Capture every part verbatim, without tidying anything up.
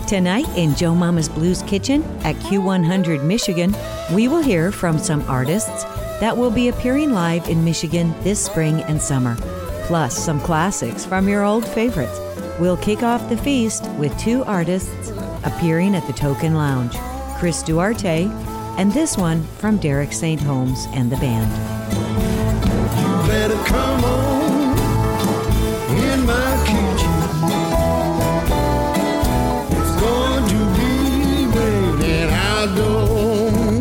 Tonight in Joe Mama's Blues Kitchen at Q one hundred Michigan, we will hear from some artists that will be appearing live in Michigan this spring and summer, plus some classics from your old favorites. We'll kick off the feast with two artists appearing at the Token Lounge, Chris Duarte and this one from Derek Saint Holmes and the band. You better come on in my kitchen. It's going to be raining outdoors.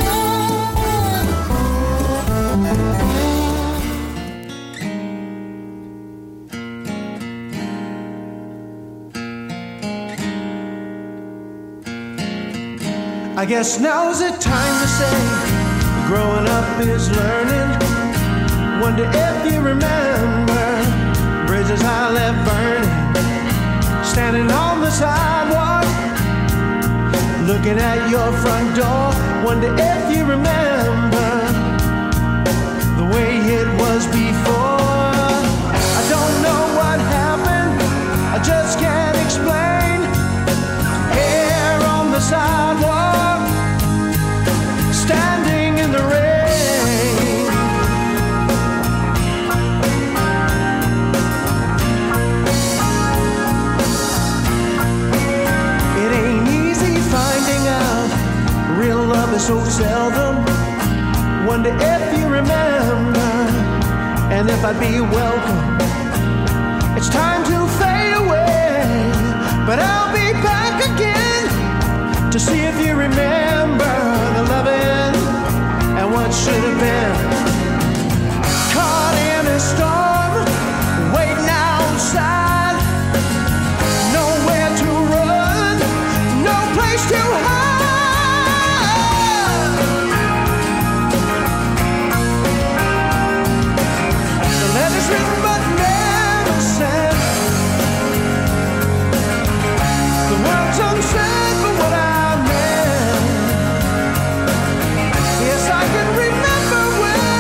I guess now's the time to say growing up is learning. Wonder if you remember bridges I left burning, standing on the sidewalk, looking at your front door. Wonder if you remember the way it was before. I don't know what happened, I just can't explain. Here on the sidewalk, standing in the rain. It ain't easy finding out real love is so seldom. Wonder if you remember and if I'd be welcome. It's time to fade away, but I'll be back again to see if you remember the loving and what should have been. Caught in a storm, waiting outside, nowhere to run, no place to hide. The letters written but never sent, the words unsaid but what I meant. Yes, I can remember when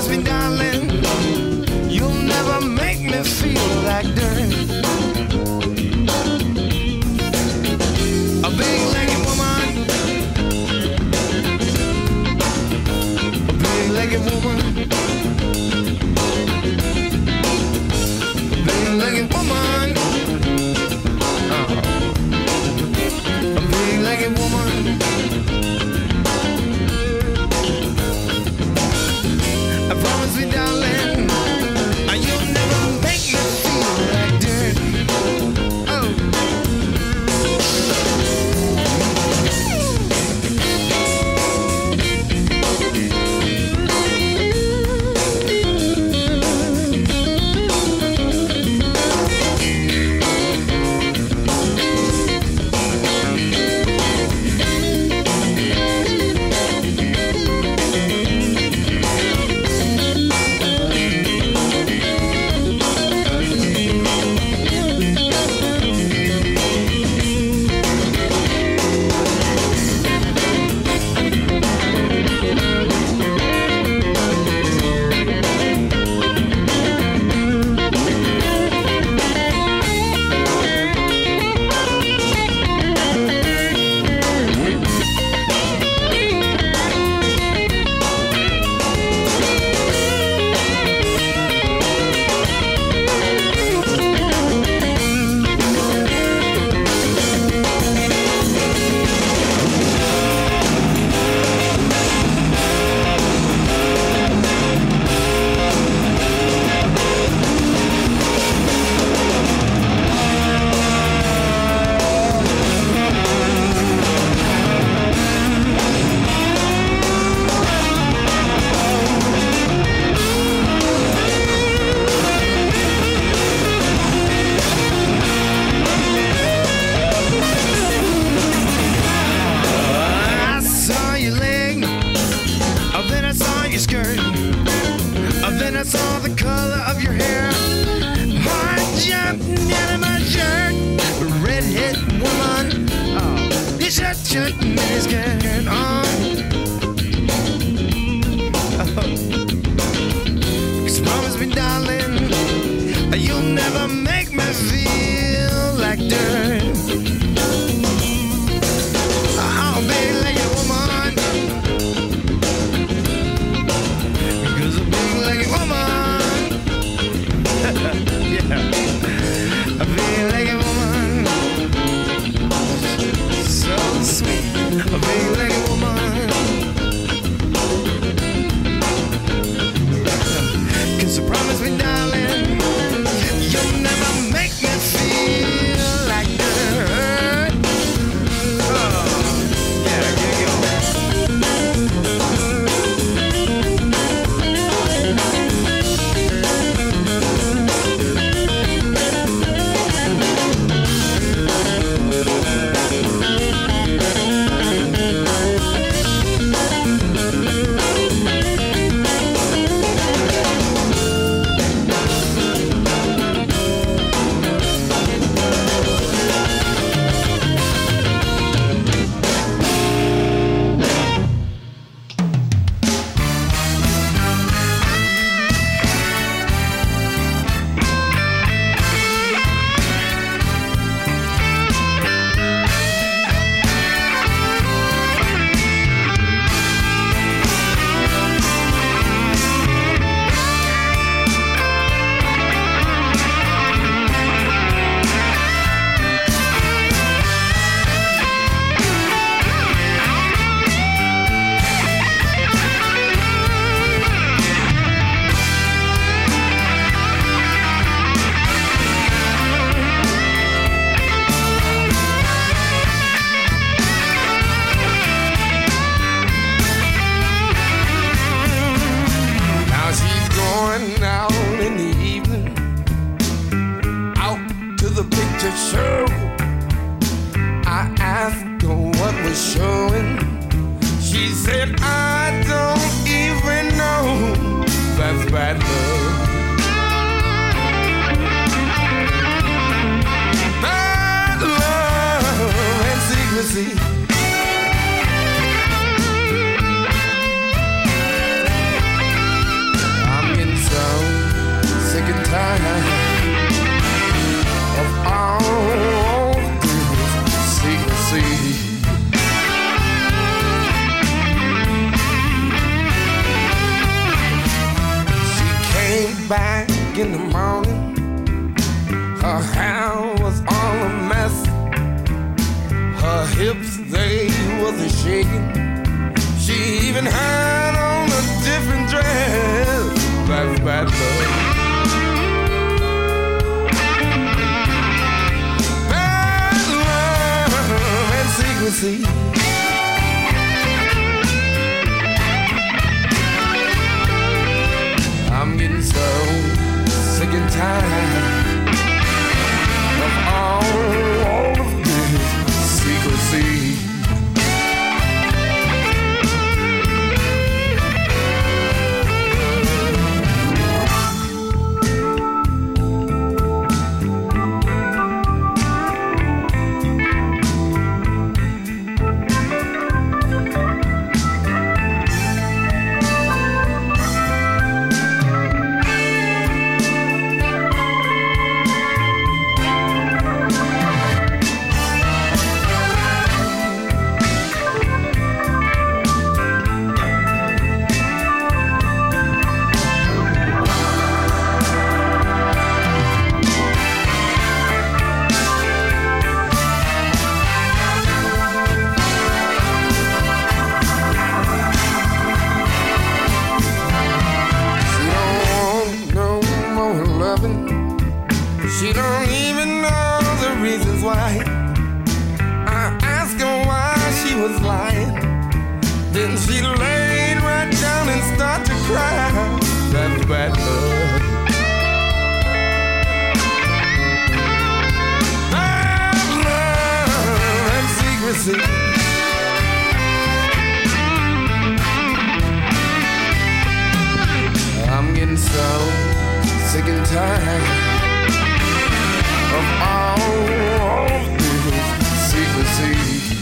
promise me, darling, you'll never make me feel like dirt. A big-legged woman, a big-legged woman, a big-legged woman, uh, a big-legged woman. I promise me, darling, you'll never make me feel like dirt. Oh. Back in the morning, her hair was all a mess. Her hips, they wasn't shaking. She even had on a different dress. That's bad love. Bad love and secrecy. I'm getting so sick and tired of all, all of this secrecy. She don't even know the reasons why. I asked her why she was lying. Then she laid right down and started to cry. That's bad love. Bad love and secrecy. I'm getting so sick and tired of all of this secrecy.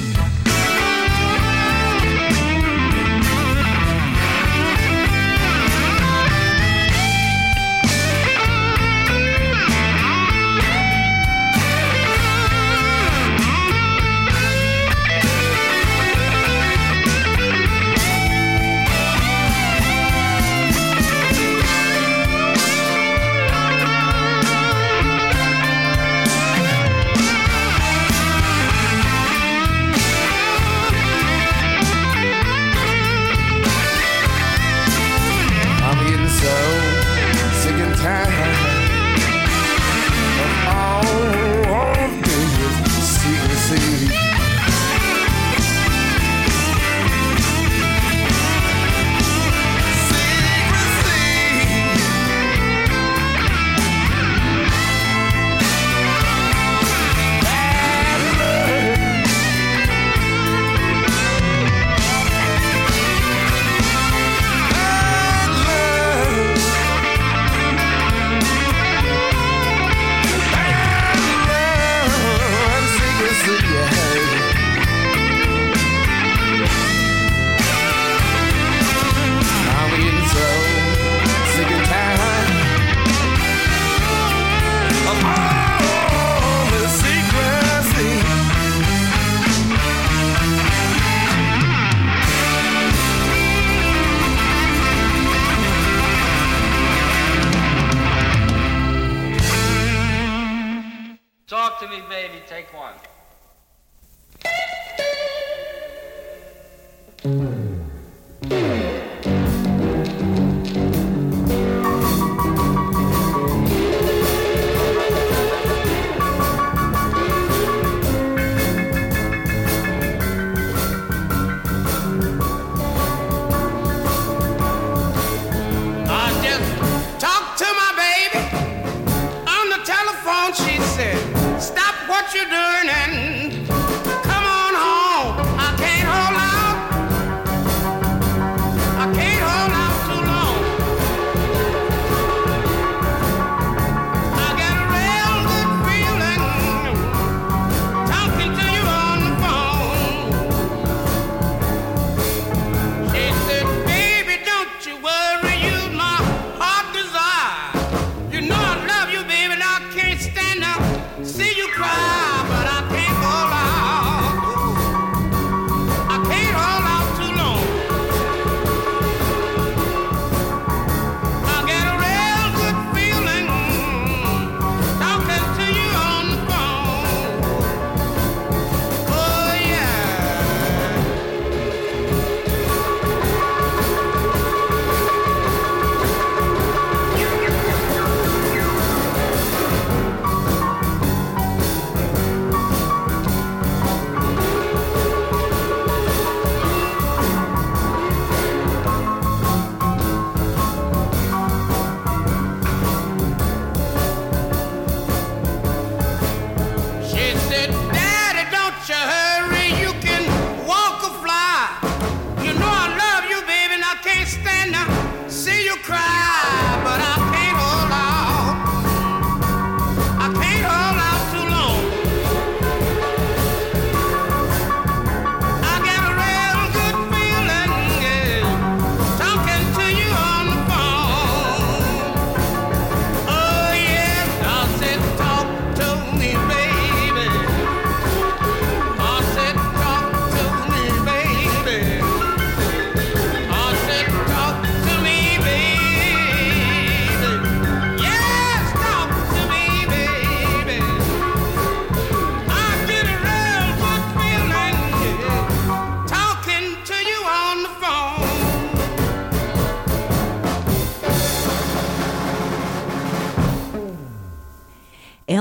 Talk to me, baby. Take one. What you doing and come on home. I can't hold out.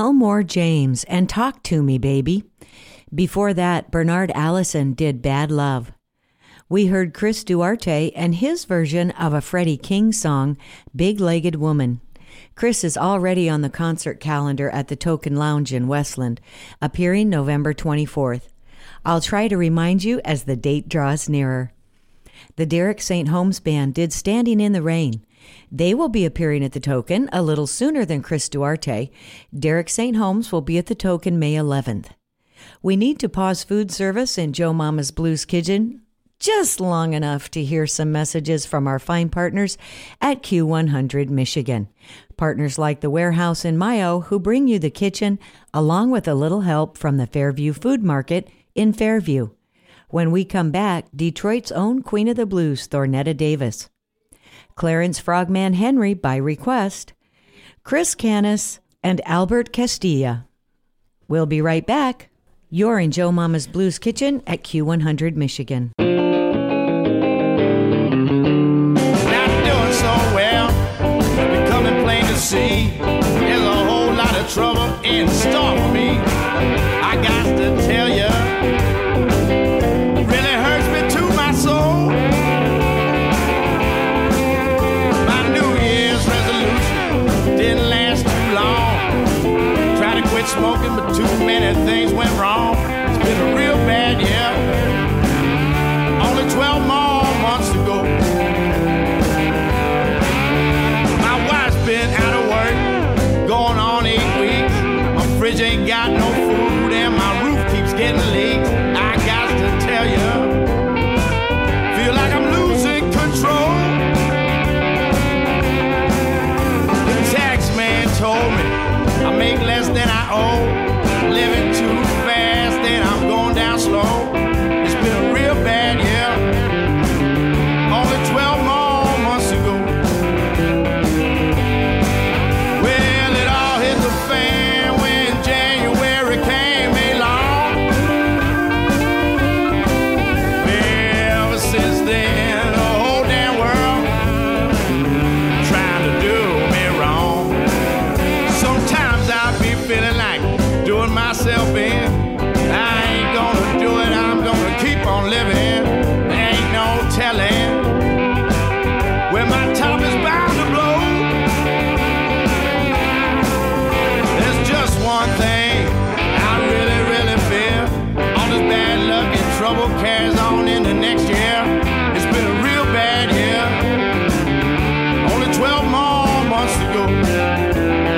Elmore James and Talk to Me, Baby. Before that, Bernard Allison did Bad Love. We heard Chris Duarte and his version of a Freddie King song, Big-Legged Woman. Chris is already on the concert calendar at the Token Lounge in Westland, appearing November twenty-fourth. I'll try to remind you as the date draws nearer. The Derek Saint Holmes Band did Standing in the Rain. They will be appearing at the Token a little sooner than Chris Duarte. Derek Saint Holmes will be at the Token May eleventh. We need to pause food service in Joe Mama's Blues Kitchen just long enough to hear some messages from our fine partners at Q one hundred Michigan. Partners like the Warehouse in Mayo, who bring you the kitchen, along with a little help from the Fairview Food Market in Fairview. When we come back, Detroit's own Queen of the Blues, Thornetta Davis. Clarence Frogman Henry by request. Chris Canis and Albert Castilla. We'll be right back. You're in Joe Mama's Blues Kitchen at Q one hundred Michigan. Not doing so well, becoming plain to see. There's a whole lot of trouble in store for me. I got to tell you, it really hurts me to my soul. My New Year's resolution didn't last too long. Tried to quit smoking, but too many things went wrong. It's been a real bad year. Only twelve more months to go. My wife's been out of work, going on eight weeks. My fridge ain't got no food, and my roof keeps getting leaks. I got to tell you, feel like I'm losing control. The tax man told me I make less than I owe, living too fast, and I'm going down slow. It's been a real bad year. Only twelve more months to go. Well, it all hit the fan when January came along. Ever since then, the whole damn world trying to do me wrong. Sometimes I be feeling like doing myself in. I ain't gonna do it, I'm gonna keep on living. There ain't no telling when my top is bound to blow. There's just one thing I really, really fear. All this bad luck and trouble carries on into next year. It's been a real bad year. Only twelve more months to go.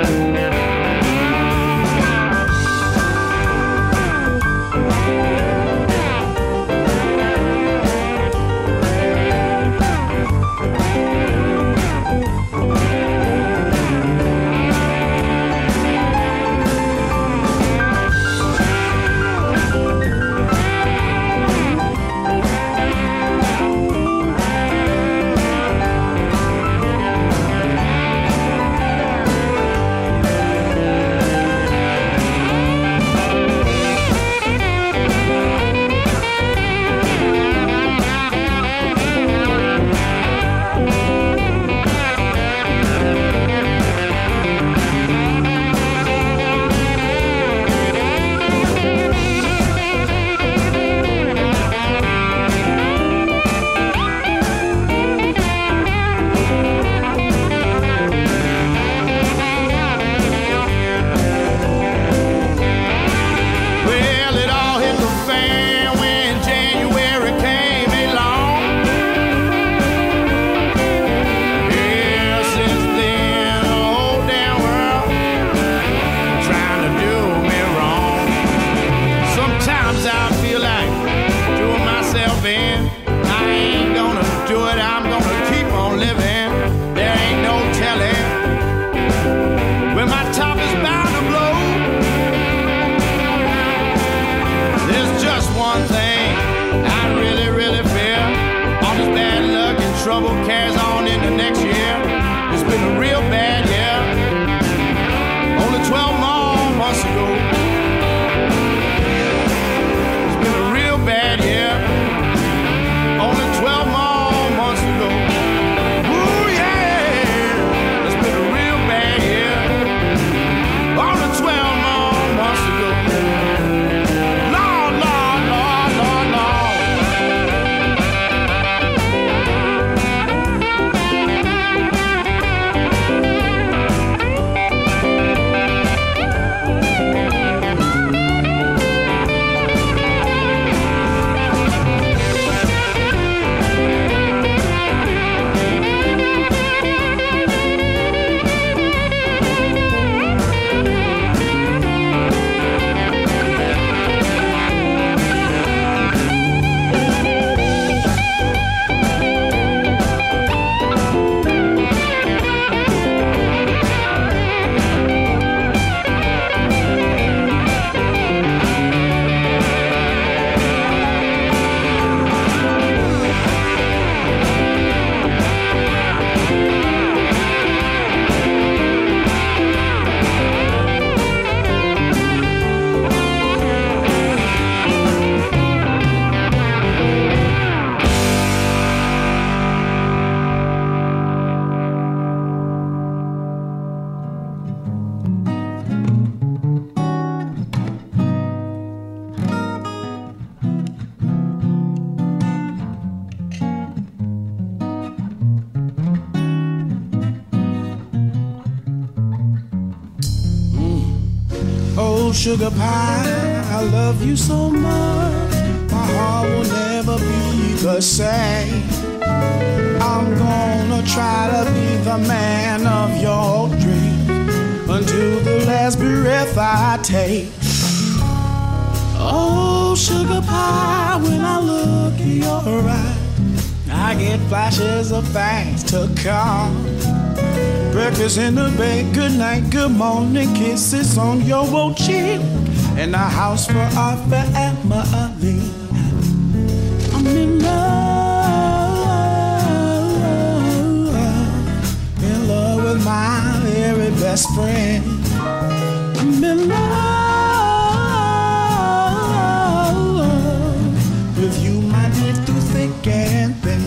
Trouble carries on into next year. It's been a real bad year. Only twelve more months to go. It's been a real bad year. Only twelve more months to go. Ooh, yeah. It's been a real bad year. Only twelve sugar pie, I love you so much. My heart will never be the same. I'm gonna try to be the man of your dreams until the last breath I take. Oh, sugar pie, when I look in your eyes, I get flashes of things to come. Breakfast in the bed, good night, good morning, kisses on your old cheek, and a house for our family. I'm in love, in love with my very best friend. I'm in love with you, my dear, through thick and thin.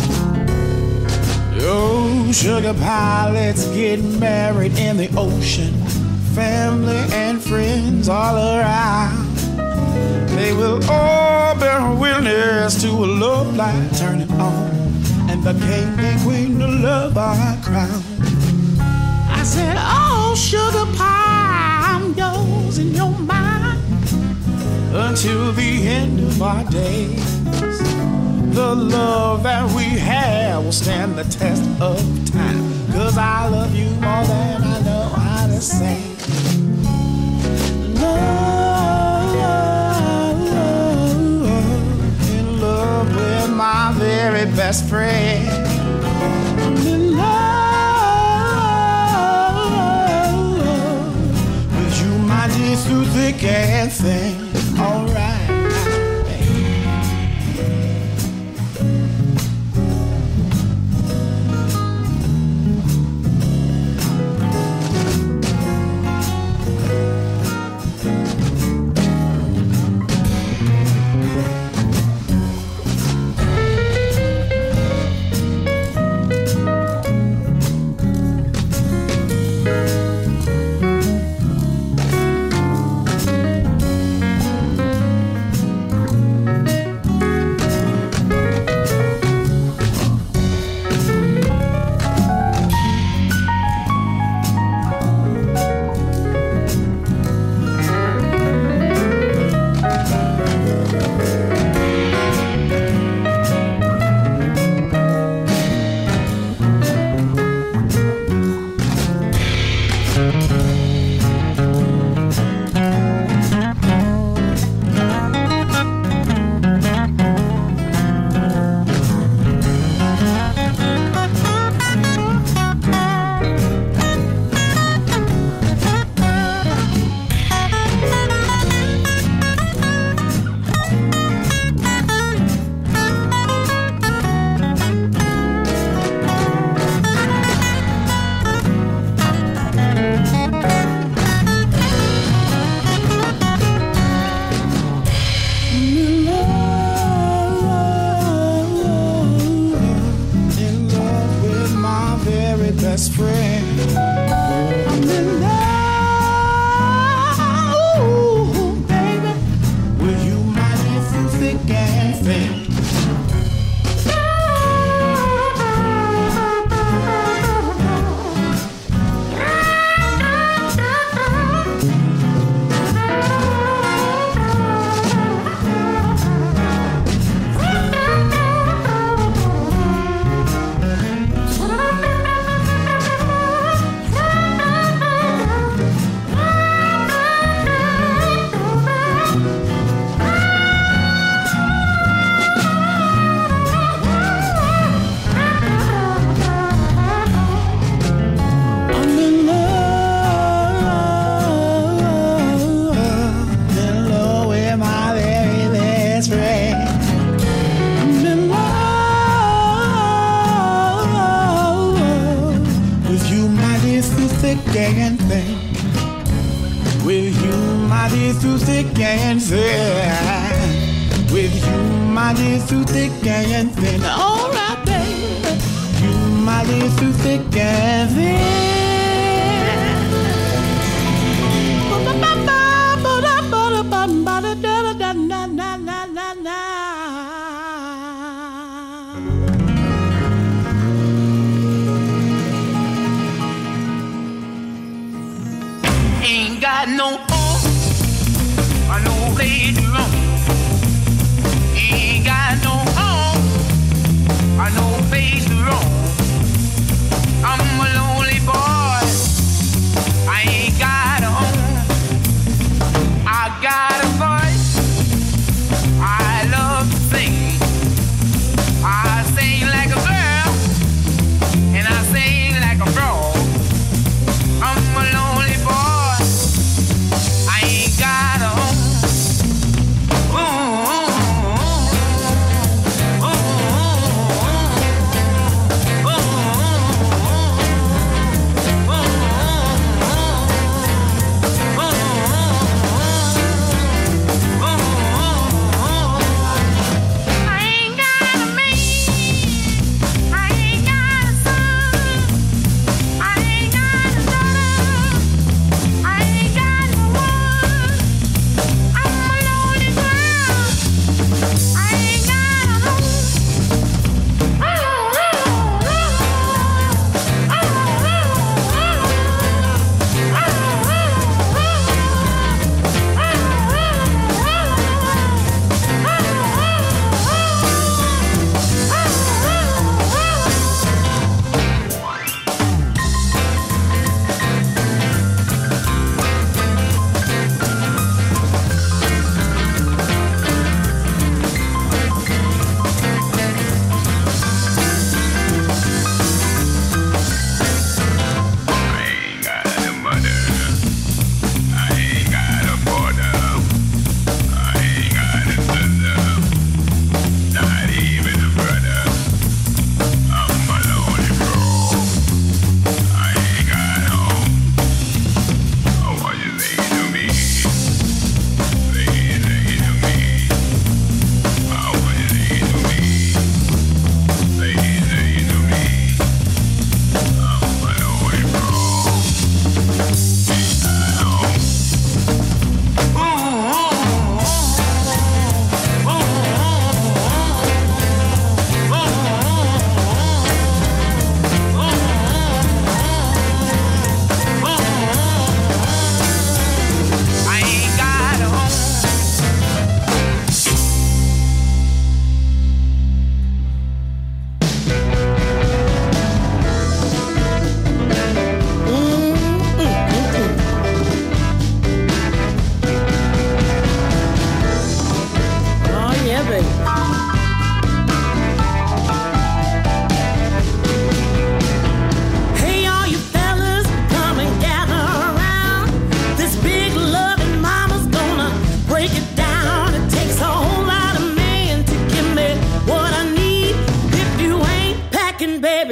Oh, sugar pie, let's get married in the ocean. Family and friends all around. They will all bear witness to a love light turning on, and the king and queen of love are crowned. I said, oh, sugar pie, I'm yours and you're mine until the end of our days. The love that we have will stand the test of time, 'cause I love you more than I know how to say. Love, in love with my very best friend. I'm in love with you, my dear, through thick and thin. All right. Ain't got no home,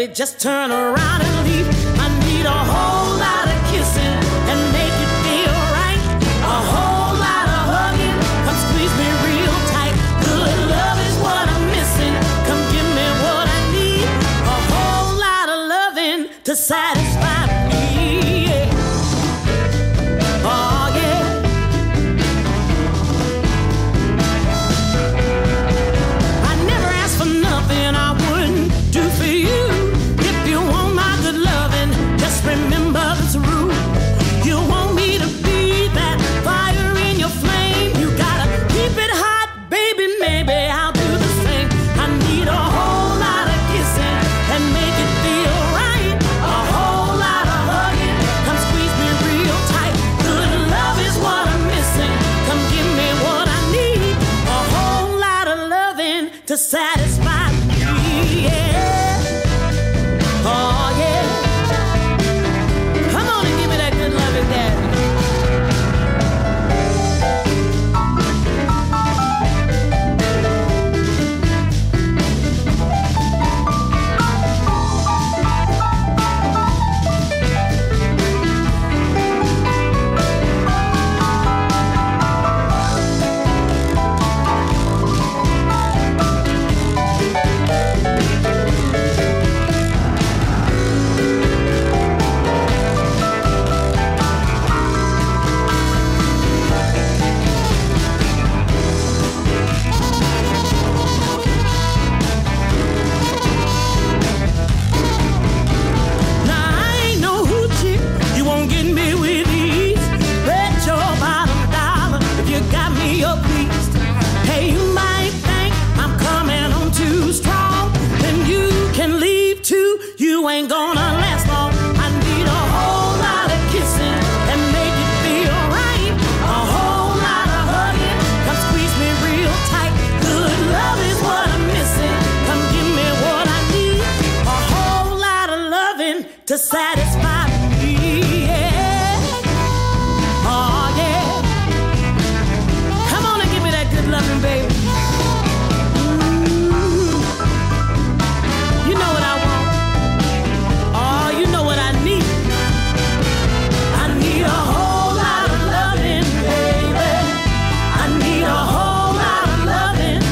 baby, just turn around and leave. I need a whole lot of kissing and make it feel right. A whole lot of hugging, come squeeze me real tight. Good love is what I'm missing, come give me what I need. A whole lot of loving to satisfy me, yeah. Oh yeah. I never asked for nothing I wouldn't do for you. If you want my good loving, just remember this rule. You want me to be that fire in your flame. You gotta keep it hot, baby, maybe I'll do the same. I need a whole lot of kissing and make it feel right. A whole lot of hugging, come squeeze me real tight. Good love is what I'm missing, come give me what I need. A whole lot of loving to satisfy me, yeah. Oh yeah. Come on and give me that good loving, daddy. Now I ain't no hoochie, you won't get me with ease. Bet your bottom dollar if you got me up pleased. Hey, you might think I'm coming on too strong, then you can leave too. You ain't gonna last long. I need a whole lot of kissing and make it feel right. A whole lot of hugging, come squeeze me real tight. Good love is what I'm missing, come give me what I need. A whole lot of loving to satisfy me, yeah. Oh yeah. Come on and give me that good loving, baby. Mm. You know what I want. Oh, you know what I need. I need a whole lot of loving, baby. I need a whole lot of loving.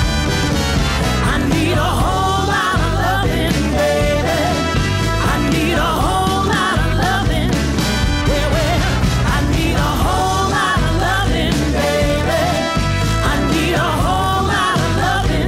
I need a whole lot of loving, baby. I need a whole lot of loving. Well, well, I need a whole lot of loving, baby. I need a whole lot of loving.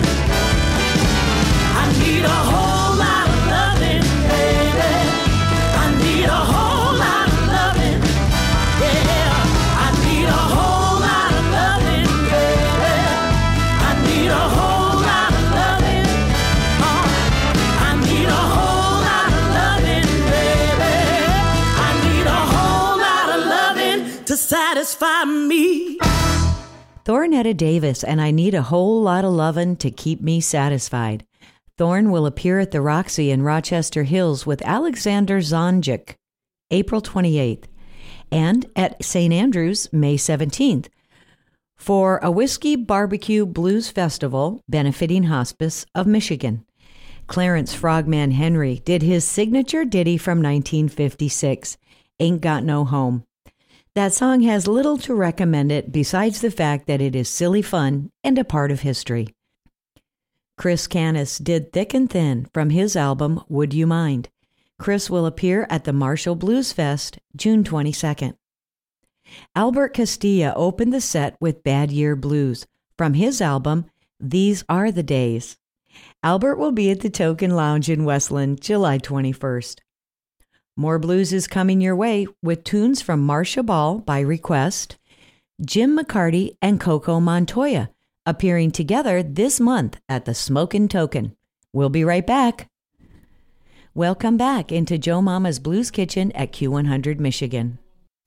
I need a whole lot of loving, baby. I need a whole lot of loving. Yeah, I need a whole lot of loving, baby. I need a whole lot of loving. Oh, I need a whole lot of loving, baby. I need a whole lot of loving to satisfy me. Thornetta Davis and I Need a Whole Lot of Lovin' to Keep Me Satisfied. Thorn will appear at the Roxy in Rochester Hills with Alexander Zonjic, April twenty-eighth, and at Saint Andrews, May seventeenth, for a Whiskey Barbecue Blues Festival benefiting Hospice of Michigan. Clarence Frogman Henry did his signature ditty from nineteen fifty-six, Ain't Got No Home. That song has little to recommend it besides the fact that it is silly fun and a part of history. Chris Canis did Thick and Thin from his album Would You Mind. Chris will appear at the Marshall Blues Fest June twenty-second. Albert Castilla opened the set with Bad Year Blues from his album These Are the Days. Albert will be at the Token Lounge in Westland July twenty-first. More blues is coming your way with tunes from Marcia Ball by request, Jim McCarty and Coco Montoya appearing together this month at the Smokin' Token. We'll be right back. Welcome back into Joe Mama's Blues Kitchen at Q one hundred Michigan.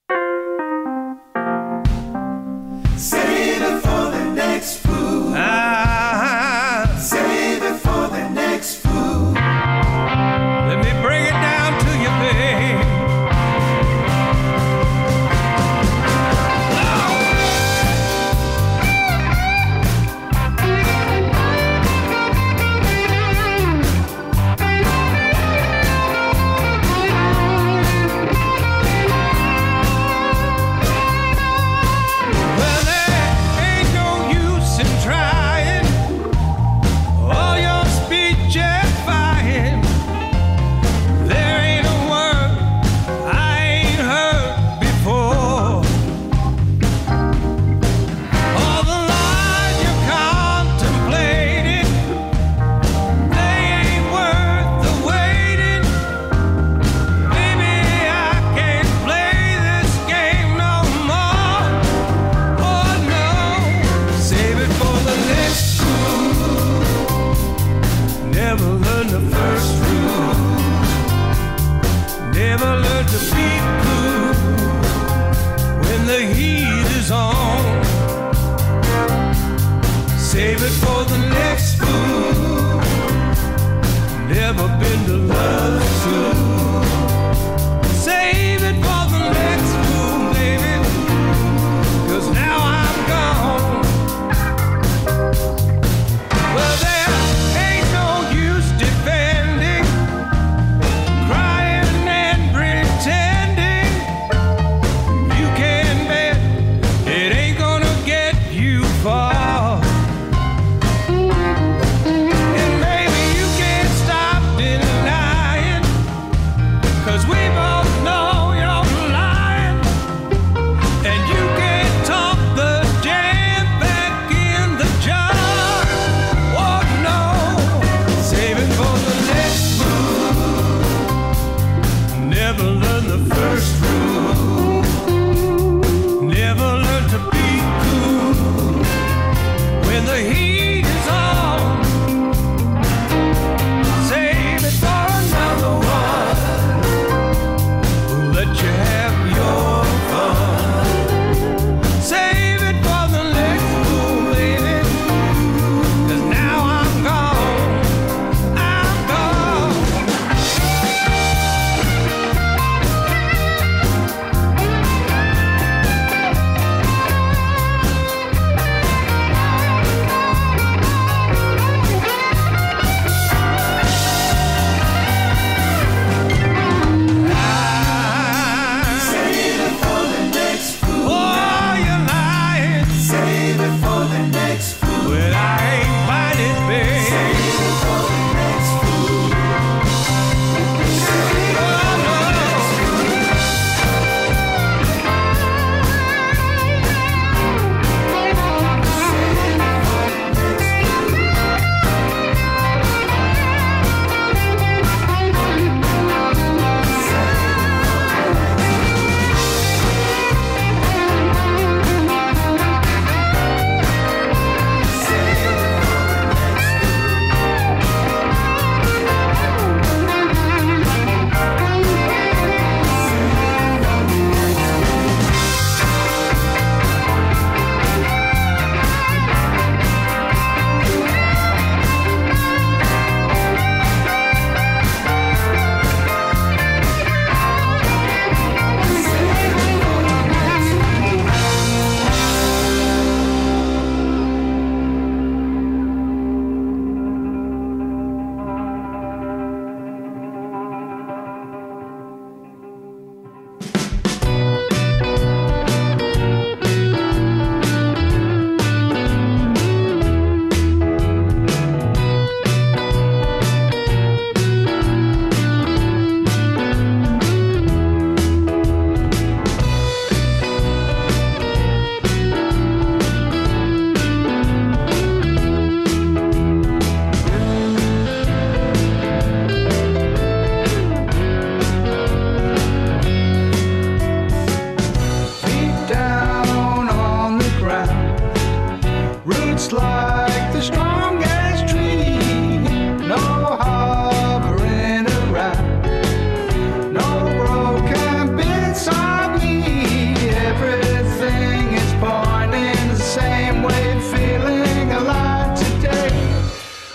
Save it for the next food. Ah, Save it for the next food. let me bring it down to you, babe.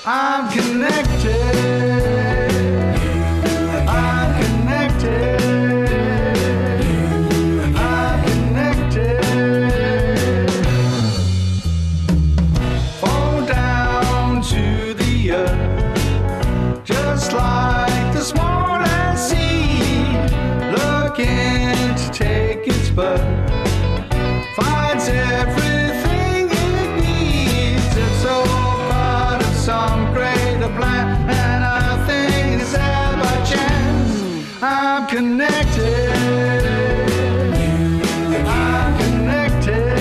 I'm connected. I'm connected. I'm connected. Fall down to the earth, just like the smallest seed, looking to take its birth. Finds everything it needs. It's all part of some greater plan, and nothing is there by chance. I'm connected. I'm connected.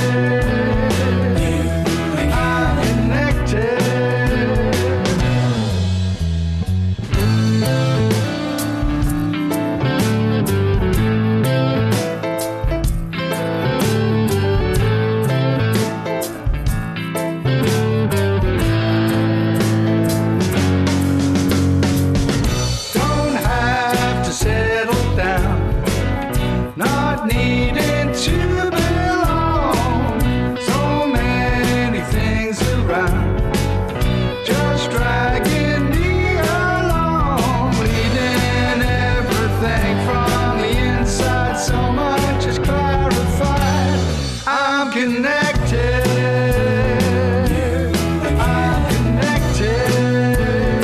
I'm connected. Don't have to settle down, not needing to belong. So many things around, just dragging me along, bleeding everything from the inside. So much is clarified. I'm connected. I'm connected.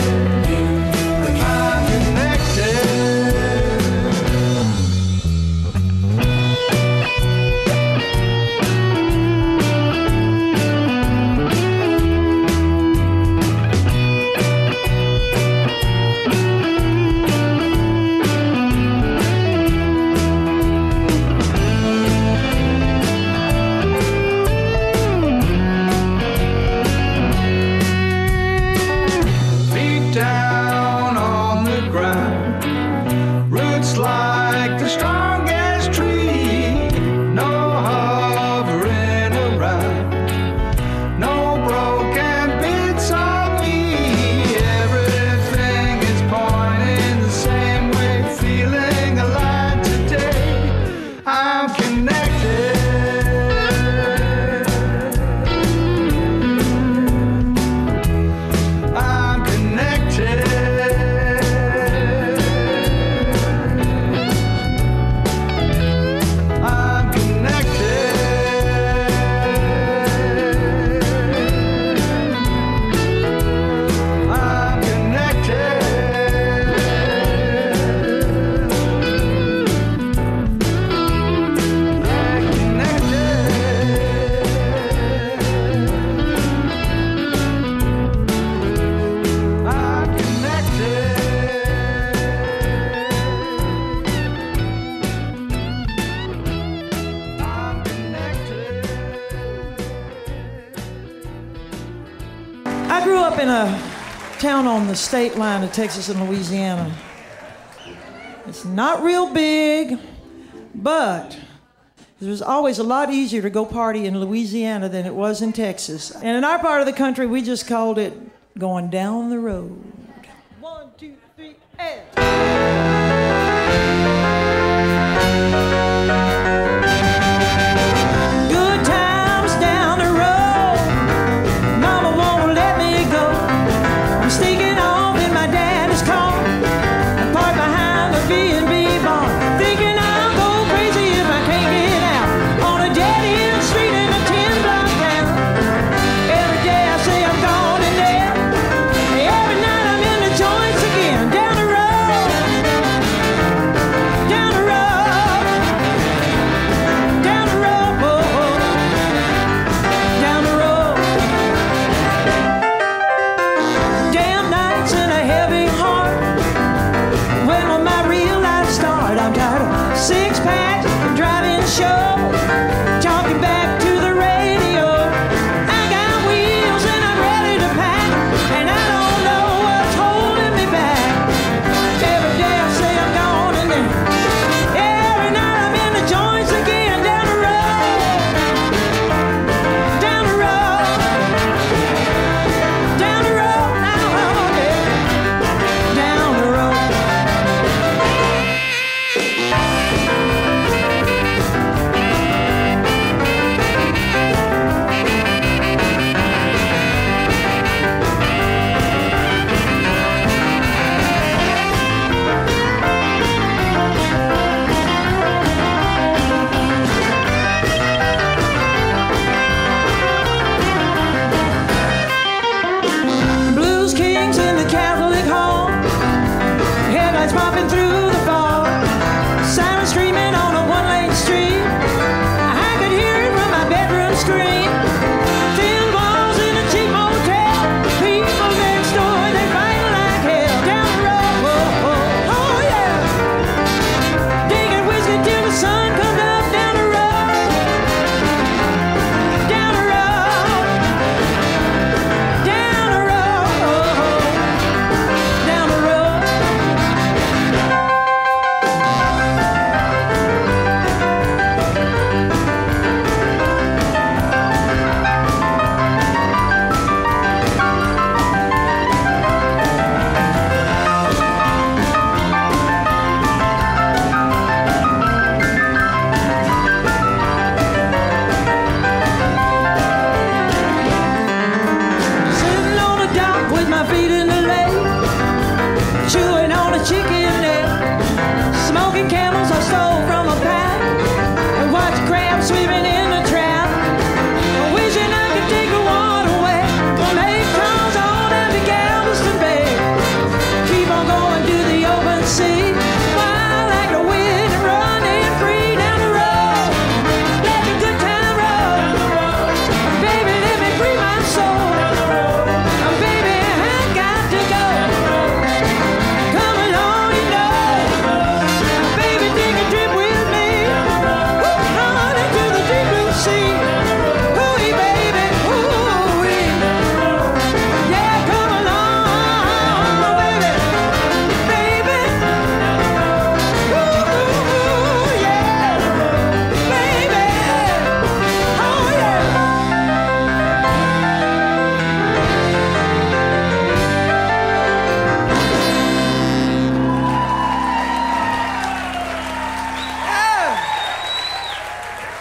I'm connected. Feet down on the ground, roots like the strongest tree. No hovering around, no broken bits of me. Everything is pointing the same way, feeling alive today. I'm connected. I'm connected. I'm connected. I'm connected. I'm connected. I'm connected. I grew up in a town on the state line of Texas and Louisiana. It's not real big, but it was always a lot easier to go party in Louisiana than it was in Texas. And in our part of the country, we just called it going down the road. One, two, three, and... Good times down the road, mama won't let me go. I'm sneaking off in my daddy's car, and parked behind the B and B bar, thinking I'll go crazy if I can't get out on a dead-end street in a ten-block town. Every day I say I'm gone and there, every night I'm in the joints again. Down the road,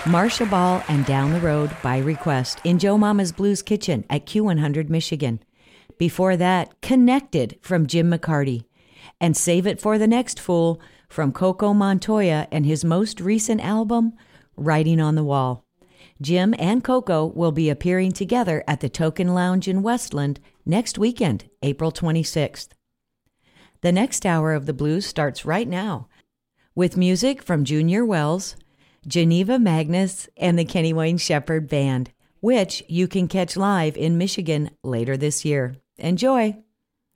Marsha Ball and Down the Road by request in Joe Mama's Blues Kitchen at Q one hundred Michigan. Before that, Connected from Jim McCarty. And Save It for the Next Fool from Coco Montoya and his most recent album, Writing on the Wall. Jim and Coco will be appearing together at the Token Lounge in Westland next weekend, April twenty-sixth. The next hour of the blues starts right now with music from Junior Wells, Geneva Magnus, and the Kenny Wayne Shepherd Band, which you can catch live in Michigan later this year. Enjoy!